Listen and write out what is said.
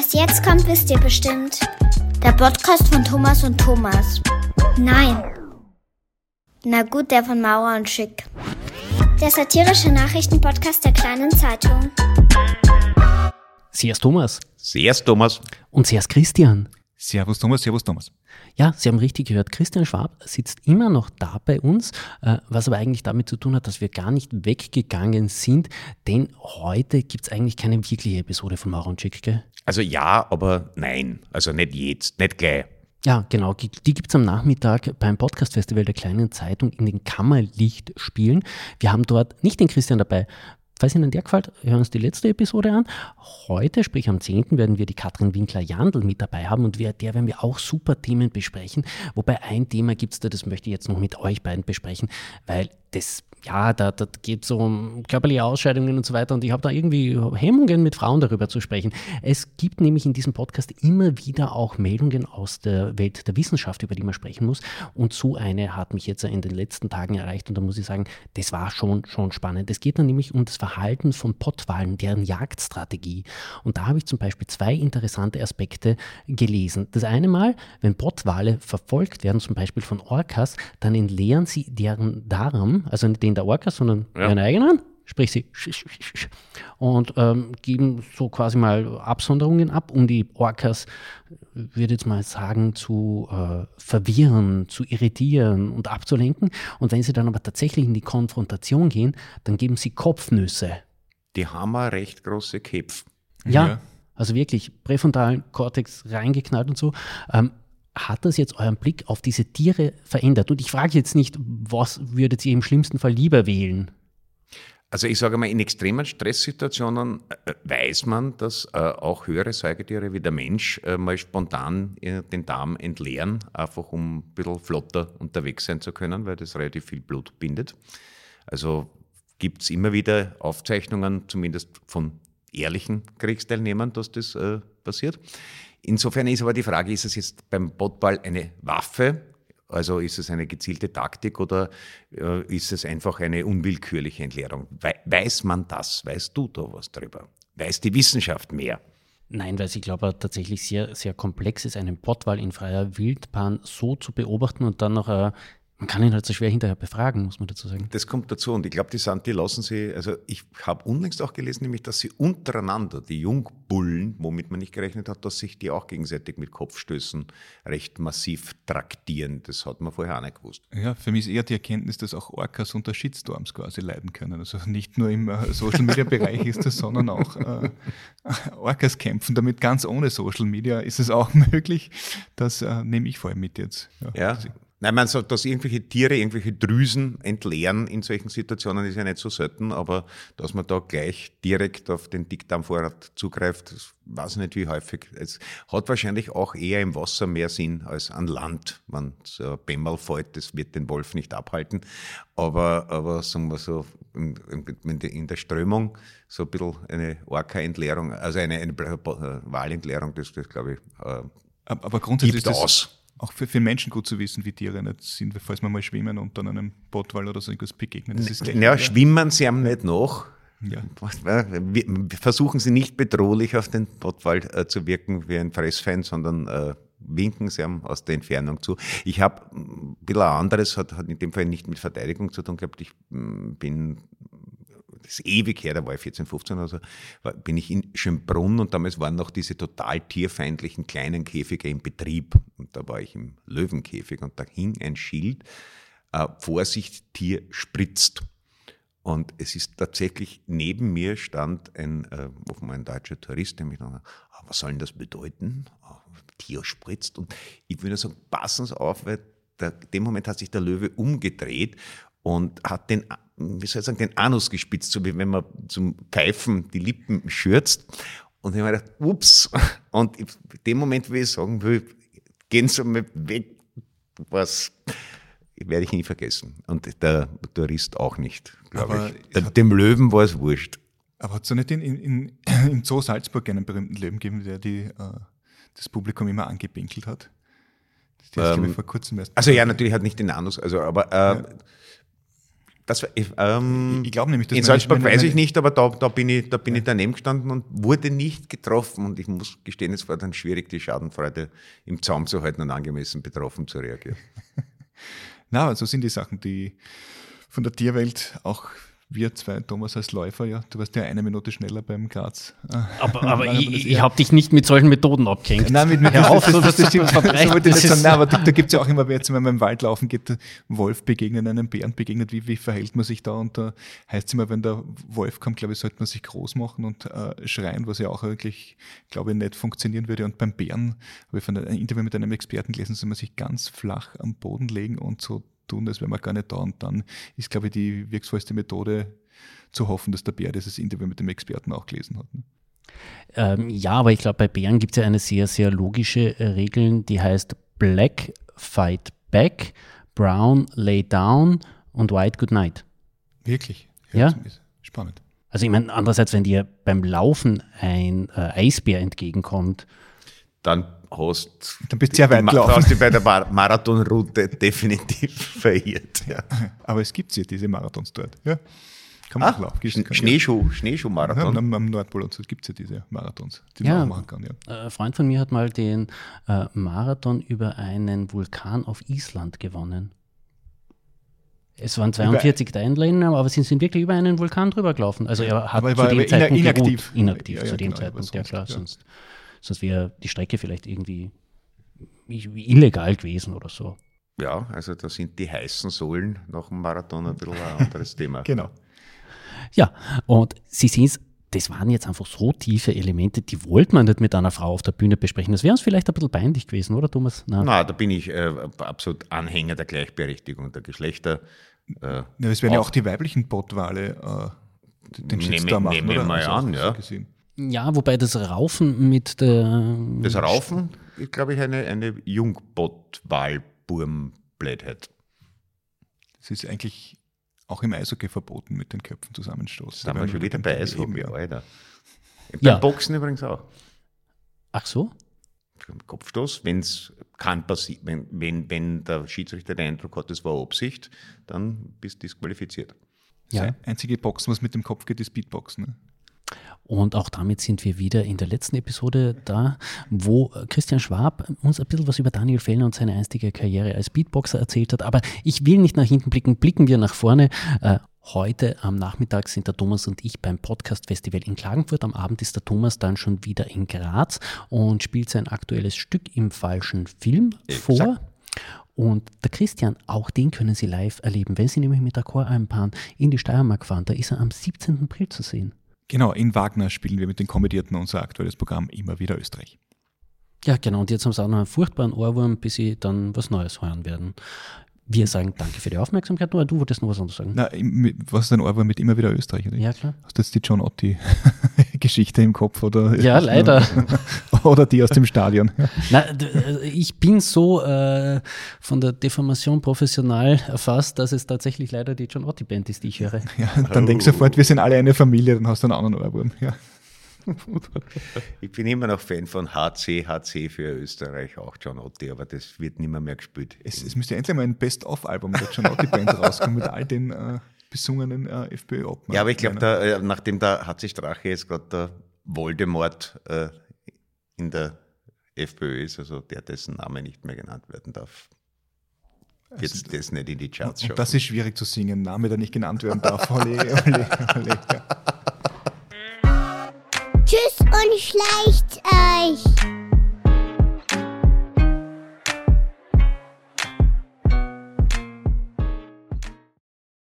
Was jetzt kommt, wisst ihr bestimmt. Der Podcast von Thomas und Thomas. Nein. Na gut, der von Maurer und Schick. Der satirische Nachrichtenpodcast der Kleinen Zeitung. Servus Thomas. Servus Thomas. Und servus Christian. Servus Thomas, servus Thomas. Ja, Sie haben richtig gehört, Christian Schwab sitzt immer noch da bei uns, was aber eigentlich damit zu tun hat, dass wir gar nicht weggegangen sind, denn heute gibt es eigentlich keine wirkliche Episode von Maurer und Schick, gell? Also ja, aber nein. Also nicht jetzt, nicht gleich. Ja, genau. Die gibt es am Nachmittag beim Podcast-Festival der Kleinen Zeitung in den Kammerlichtspielen. Wir haben dort nicht den Christian dabei. Falls Ihnen der gefällt, hören wir uns die letzte Episode an. Heute, sprich am 10., werden wir die Katrin Winkler-Jandl mit dabei haben und der werden wir auch super Themen besprechen. Wobei ein Thema gibt es da, das möchte ich jetzt noch mit euch beiden besprechen, weil das, ja, da geht es um körperliche Ausscheidungen und so weiter und ich habe da irgendwie Hemmungen, mit Frauen darüber zu sprechen. Es gibt nämlich in diesem Podcast immer wieder auch Meldungen aus der Welt der Wissenschaft, über die man sprechen muss, und so eine hat mich jetzt in den letzten Tagen erreicht und da muss ich sagen, das war schon spannend. Es geht dann nämlich um das Verhalten von Pottwalen, deren Jagdstrategie, und da habe ich zum Beispiel 2 interessante Aspekte gelesen. Das eine Mal, wenn Pottwale verfolgt werden, zum Beispiel von Orcas, dann entleeren sie deren Darm, also nicht den der Orcas, sondern ihren eigenen, sprich sie und geben so quasi mal Absonderungen ab, um die Orcas, würde jetzt mal sagen, zu verwirren, zu irritieren und abzulenken. Und wenn sie dann aber tatsächlich in die Konfrontation gehen, dann geben sie Kopfnüsse. Die haben eine recht große Köpfe. Ja, also wirklich präfrontalen Kortex reingeknallt und so. Hat das jetzt euren Blick auf diese Tiere verändert? Und ich frage jetzt nicht, was würdet ihr im schlimmsten Fall lieber wählen? Also ich sage mal, in extremen Stresssituationen weiß man, dass auch höhere Säugetiere wie der Mensch mal spontan den Darm entleeren, einfach um ein bisschen flotter unterwegs sein zu können, weil das relativ viel Blut bindet. Also gibt es immer wieder Aufzeichnungen, zumindest von ehrlichen Kriegsteilnehmern, dass das passiert. Insofern ist aber die Frage, ist es jetzt beim Pottwal eine Waffe? Also ist es eine gezielte Taktik oder ist es einfach eine unwillkürliche Entleerung? Weiß man das? Weißt du da was drüber? Weiß die Wissenschaft mehr? Nein, weil ich glaube tatsächlich sehr, sehr komplex ist, einen Pottwal in freier Wildbahn so zu beobachten und dann noch man kann ihn halt so schwer hinterher befragen, muss man dazu sagen. Das kommt dazu und ich glaube, die lassen sie, also ich habe unlängst auch gelesen, nämlich, dass sie untereinander, die Jungbullen, womit man nicht gerechnet hat, dass sich die auch gegenseitig mit Kopfstößen recht massiv traktieren. Das hat man vorher auch nicht gewusst. Ja, für mich ist eher die Erkenntnis, dass auch Orcas unter Shitstorms quasi leiden können. Also nicht nur im Social-Media-Bereich ist das, sondern auch Orcas kämpfen damit ganz ohne Social-Media. Ist es auch möglich? Das nehme ich vor allem mit jetzt. Ja. Nein, man sagt, dass irgendwelche Tiere irgendwelche Drüsen entleeren in solchen Situationen ist ja nicht so selten, aber dass man da gleich direkt auf den Dickdarmvorrat zugreift, das weiß ich nicht wie häufig. Es hat wahrscheinlich auch eher im Wasser mehr Sinn als an Land. Wenn so ein Bämmerl fällt, das wird den Wolf nicht abhalten, aber sagen wir so, in der Strömung so ein bisschen eine Orca-Entleerung, also eine Walentleerung, das glaube ich, aber grundsätzlich gibt ist das aus. Auch für Menschen gut zu wissen, wie Tiere nicht sind, falls man mal schwimmen und dann einem Pottwal oder so irgendwas begegnet. Schwimmen sie einem nicht nach. Ja. Versuchen sie nicht bedrohlich auf den Pottwal zu wirken wie ein Fressfeind, sondern winken sie ihm aus der Entfernung zu. Ich habe ein bisschen anderes, hat in dem Fall nicht mit Verteidigung zu tun gehabt. Ich bin, das ist ewig her, da war ich 14, 15 oder so, bin ich in Schönbrunn und damals waren noch diese total tierfeindlichen kleinen Käfige im Betrieb. Und da war ich im Löwenkäfig und da hing ein Schild, Vorsicht, Tier spritzt. Und es ist tatsächlich, neben mir stand ein deutscher Tourist, der mich dann, was soll denn das bedeuten? Tier spritzt. Und ich würde sagen, passen Sie auf, weil in dem Moment hat sich der Löwe umgedreht und hat den Anus gespitzt, so wie wenn man zum Pfeifen die Lippen schürzt. Und ich habe mir gedacht, ups. Und in dem Moment, wie ich sagen will, gehen Sie mal weg, was werde ich nie vergessen. Und der Tourist auch nicht, glaube ich. Dem Löwen war es wurscht. Aber hat es nicht in Zoo Salzburg einen berühmten Löwen gegeben, der das Publikum immer angepinkelt hat? Der ist, glaube ich, vor kurzem erst. Also ja, natürlich hat nicht den Anus, also aber Ich glaube nämlich, dass in Salzburg weiß ich nicht, aber da bin ich daneben gestanden und wurde nicht getroffen. Und ich muss gestehen, es war dann schwierig, die Schadenfreude im Zaum zu halten und angemessen betroffen zu reagieren. Na, so sind die Sachen, die von der Tierwelt auch wir zwei, Thomas als Läufer, ja, du warst ja 1 Minute schneller beim Graz. Aber ich habe dich nicht mit solchen Methoden abgehängt. Nein, Hör auf, so das stimmt verbreitet. Aber da gibt es ja auch immer, wenn man im Wald laufen geht, Wolf begegnet, einem Bären begegnet, wie verhält man sich da? Und da heißt es immer, wenn der Wolf kommt, glaube ich, sollte man sich groß machen und schreien, was ja auch wirklich, glaube ich, nicht funktionieren würde. Und beim Bären habe ich von einem Interview mit einem Experten gelesen, soll man sich ganz flach am Boden legen und so tun, als wäre man gar nicht da. Und dann ist, glaube ich, die wirkungsvollste Methode zu hoffen, dass der Bär dieses Interview mit dem Experten auch gelesen hat. Ne? Ja, aber ich glaube, bei Bären gibt es ja eine sehr, sehr logische Regel, die heißt Black, fight back, Brown, lay down und White, good night. Wirklich? Ja. Spannend. Also ich meine, andererseits, wenn dir beim Laufen ein Eisbär entgegenkommt, dann bist du sehr weit gelaufen. Hast du bei der Marathonroute definitiv verirrt. Ja. Aber es gibt diese Marathons dort. Ja. Kann man auch laufen. Schneeschuh-Marathon. Ja, am Nordpol und so gibt es ja diese Marathons, die ja, man auch machen kann. Ja. Ein Freund von mir hat mal den Marathon über einen Vulkan auf Island gewonnen. Es waren 42 Teilnehmer, aber sie sind wirklich über einen Vulkan drüber gelaufen. Also er hat zu dem Zeitpunkt inaktiv ja, zu dem genau, Zeitpunkt, ja klar, ja. Sonst wäre die Strecke vielleicht irgendwie illegal gewesen oder so. Ja, also da sind die heißen Sohlen nach dem Marathon ein bisschen ein anderes Thema. Genau. Ja, und Sie sehen es, das waren jetzt einfach so tiefe Elemente, die wollte man nicht mit einer Frau auf der Bühne besprechen. Das wäre uns vielleicht ein bisschen peinlich gewesen, oder Thomas? Nein, da bin ich absolut Anhänger der Gleichberechtigung der Geschlechter. Es werden ja auch die weiblichen Pottwale den Shitstorm machen, nehmen wir mal an, ja. Ja, wobei das Raufen mit der... Das Raufen ist, glaube ich, eine Jungpottwalburm-Blödheit. Das ist eigentlich auch im Eishockey verboten, mit den Köpfen zusammenstoßen. Da sind wir schon wieder bei Eishockey, Alter. Ja. Beim Boxen übrigens auch. Ach so? Kopfstoß, wenn's kann passieren, wenn der Schiedsrichter den Eindruck hat, das war Absicht, dann bist du disqualifiziert. Ja. Das einzige Boxen, was mit dem Kopf geht, ist Beatboxen. Ne? Und auch damit sind wir wieder in der letzten Episode da, wo Christian Schwab uns ein bisschen was über Daniel Fellner und seine einstige Karriere als Beatboxer erzählt hat. Aber ich will nicht nach hinten blicken wir nach vorne. Heute am Nachmittag sind der Thomas und ich beim Podcast-Festival in Klagenfurt. Am Abend ist der Thomas dann schon wieder in Graz und spielt sein aktuelles Stück im falschen Film vor. Und der Christian, auch den können Sie live erleben. Wenn Sie nämlich mit der Choralmbahn in die Steiermark fahren, da ist er am 17. April zu sehen. Genau, in Wagner spielen wir mit den Komödierten unser aktuelles Programm Immer wieder Österreich. Ja, genau. Und jetzt haben sie auch noch einen furchtbaren Ohrwurm, bis sie dann was Neues hören werden. Wir sagen danke für die Aufmerksamkeit. Du wolltest noch was anderes sagen. Na, was ist ein Ohrwurm mit Immer wieder Österreich? Oder? Ja, klar. Hast du jetzt die John Otti-Geschichte im Kopf? Oder ja, leider. Oder die aus dem Stadion? Na, ich bin so von der Deformation professional erfasst, dass es tatsächlich leider die John Otti-Band ist, die ich höre. Ja, dann denkst du sofort, wir sind alle eine Familie, dann hast du einen anderen Ohrwurm. Ja. Ich bin immer noch Fan von HC für Österreich, auch John Otti, aber das wird nicht mehr gespielt. Es müsste endlich mal ein Best-of-Album der John Otti-Band rauskommen mit all den besungenen FPÖ-Obmann. Ja, aber ich glaube, nachdem der HC Strache jetzt gerade der Voldemort in der FPÖ ist, also dessen Name nicht mehr genannt werden darf, wird es das nicht in die Charts schaffen. Das ist schwierig zu singen, Name, der nicht genannt werden darf. Ole. Ja. Tschüss und schleicht euch.